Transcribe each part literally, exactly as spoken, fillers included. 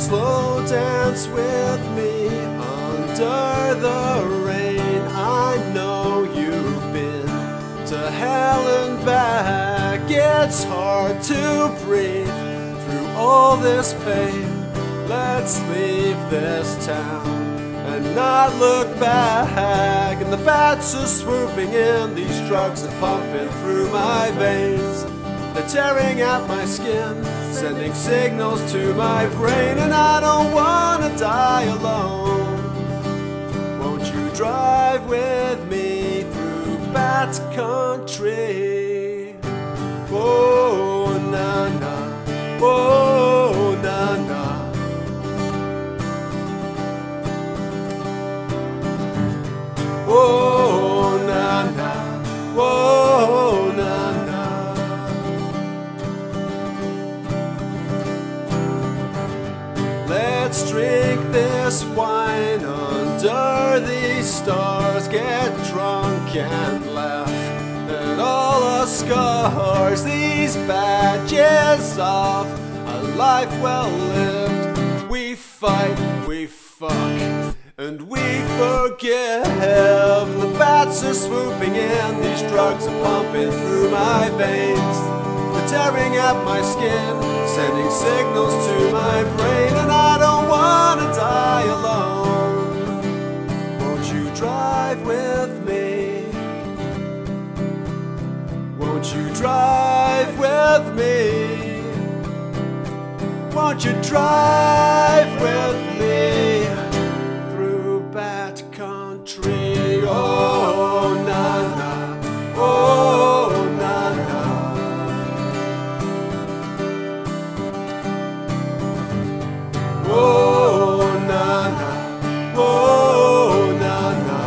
Slow dance with me under the rain. I know you've been to hell and back. It's hard to breathe through all this pain. Let's leave this town and not look back. And the bats are swooping in, these drugs are pumping through my veins. They're tearing at my skin, sending signals to my brain. And I don't wanna die alone. Won't you drive with me through Bat Country? Oh, na na, oh, na na. Oh, na na, oh, na na. Let's drink this wine under these stars, get drunk and laugh at all our scars. These badges of a life well lived. We fight, we fuck, and we forgive. The bats are swooping in, these drugs are pumping through my veins. They're tearing at my skin, sending signals to my brain. And I don't wanna die alone. Won't you drive with me? Won't you drive with me? Won't you drive with me through Bat Country? Oh, na na, oh, na na. Oh, na na, oh, na na.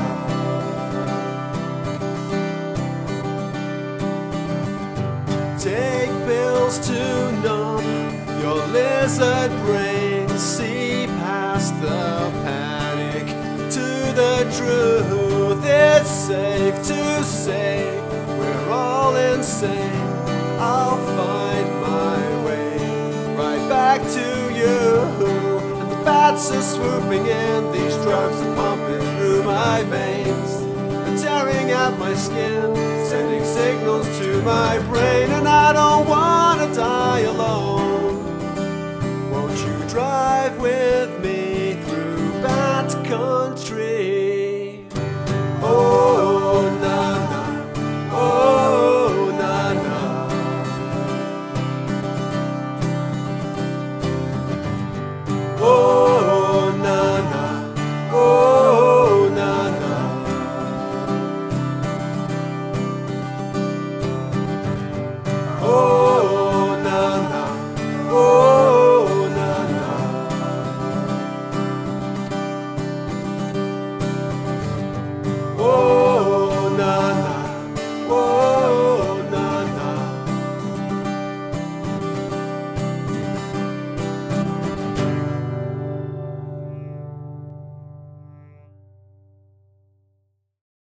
Take pills to numb your lizard brain. See past the panic to the truth. It's safe to say we're all insane. I'll find my way right back to you. And the bats are swooping in, these drugs are pumping through my veins. They're tearing at my skin, sending signals to my brain. And I don't wanna die alone. Won't you drive with me through Bat Country?